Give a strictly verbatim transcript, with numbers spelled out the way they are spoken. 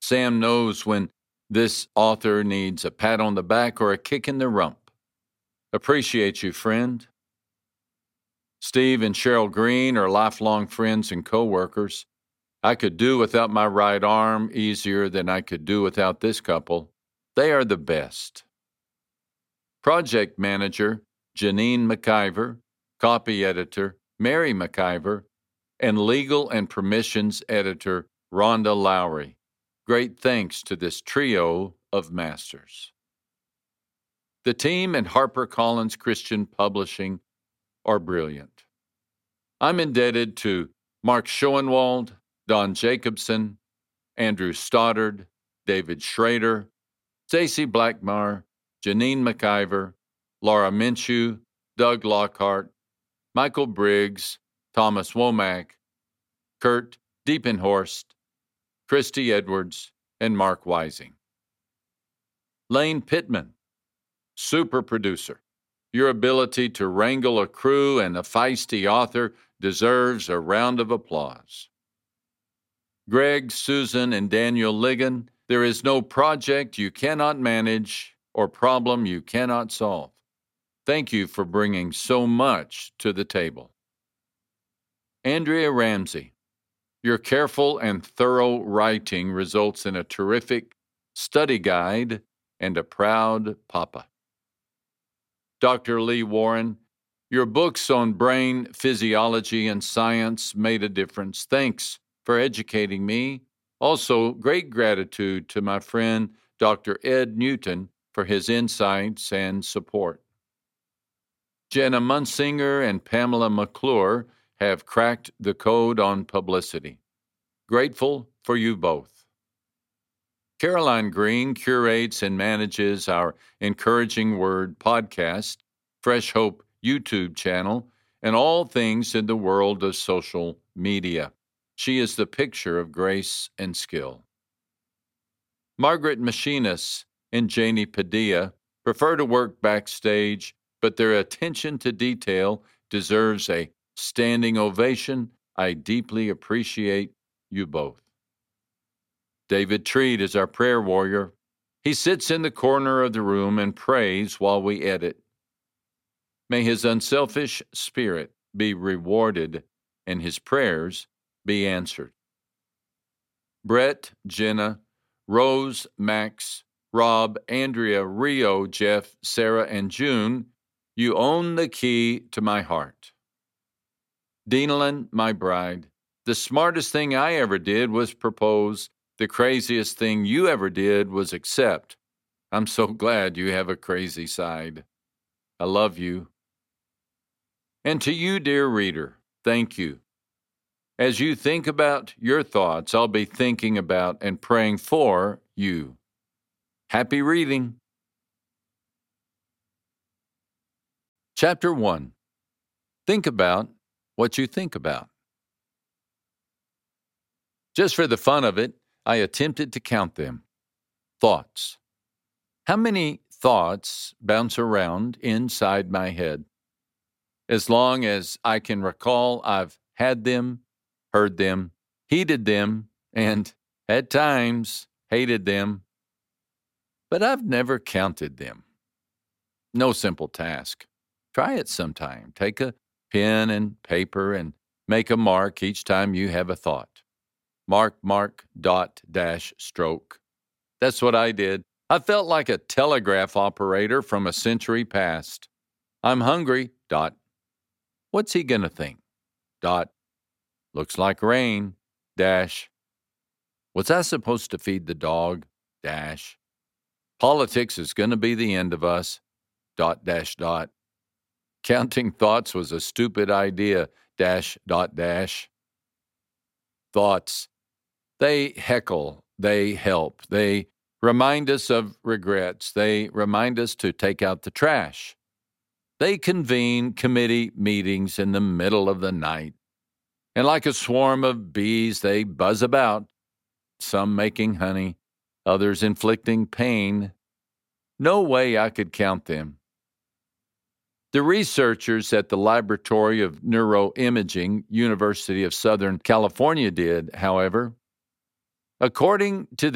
Sam knows when this author needs a pat on the back or a kick in the rump. Appreciate you, friend. Steve and Cheryl Green are lifelong friends and co-workers. I could do without my right arm easier than I could do without this couple. They are the best. Project manager, Janine McIver, copy editor, Mary McIver, and legal and permissions editor, Rhonda Lowry. Great thanks to this trio of masters. The team at HarperCollins Christian Publishing are brilliant. I'm indebted to Mark Schoenwald, Don Jacobson, Andrew Stoddard, David Schrader, Stacy Blackmar, Janine McIver, Laura Minshew, Doug Lockhart, Michael Briggs, Thomas Womack, Kurt Diepenhorst, Christy Edwards, and Mark Weising. Lane Pittman, super producer. Your ability to wrangle a crew and a feisty author deserves a round of applause. Greg, Susan, and Daniel Ligon, there is no project you cannot manage or problem you cannot solve. Thank you for bringing so much to the table. Andrea Ramsey, your careful and thorough writing results in a terrific study guide and a proud papa. Doctor Lee Warren, your books on brain physiology and science made a difference. Thanks for educating me. Also, great gratitude to my friend Doctor Ed Newton for his insights and support. Jenna Munsinger and Pamela McClure have cracked the code on publicity. Grateful for you both. Caroline Green curates and manages our Encouraging Word podcast, Fresh Hope YouTube channel, and all things in the world of social media. She is the picture of grace and skill. Margaret Machinas and Janie Padilla prefer to work backstage, but their attention to detail deserves a standing ovation. I deeply appreciate you both. David Treat is our prayer warrior. He sits in the corner of the room and prays while we edit. May his unselfish spirit be rewarded and his prayers be answered. Brett, Jenna, Rose, Max, Rob, Andrea, Rio, Jeff, Sarah, and June, you own the key to my heart. Denalyn, my bride, the smartest thing I ever did was propose. The craziest thing you ever did was accept. I'm so glad you have a crazy side. I love you. And to you, dear reader, thank you. As you think about your thoughts, I'll be thinking about and praying for you. Happy reading. Chapter one. Think about what you think about. Just for the fun of it, I attempted to count them. Thoughts. How many thoughts bounce around inside my head? As long as I can recall, I've had them, heard them, heeded them, and, at times, hated them. But I've never counted them. No simple task. Try it sometime. Take a pen and paper and make a mark each time you have a thought. Mark, mark, dot, dash, stroke. That's what I did. I felt like a telegraph operator from a century past. I'm hungry, dot. What's he gonna think? Dot. Looks like rain, dash. Was I supposed to feed the dog? Dash. Politics is gonna be the end of us, dot, dash, dot. Counting thoughts was a stupid idea, dash, dot, dash. Thoughts. They heckle, they help, they remind us of regrets, they remind us to take out the trash. They convene committee meetings in the middle of the night, and like a swarm of bees, they buzz about, some making honey, others inflicting pain. No way I could count them. The researchers at the Laboratory of Neuroimaging, University of Southern California did, however. According to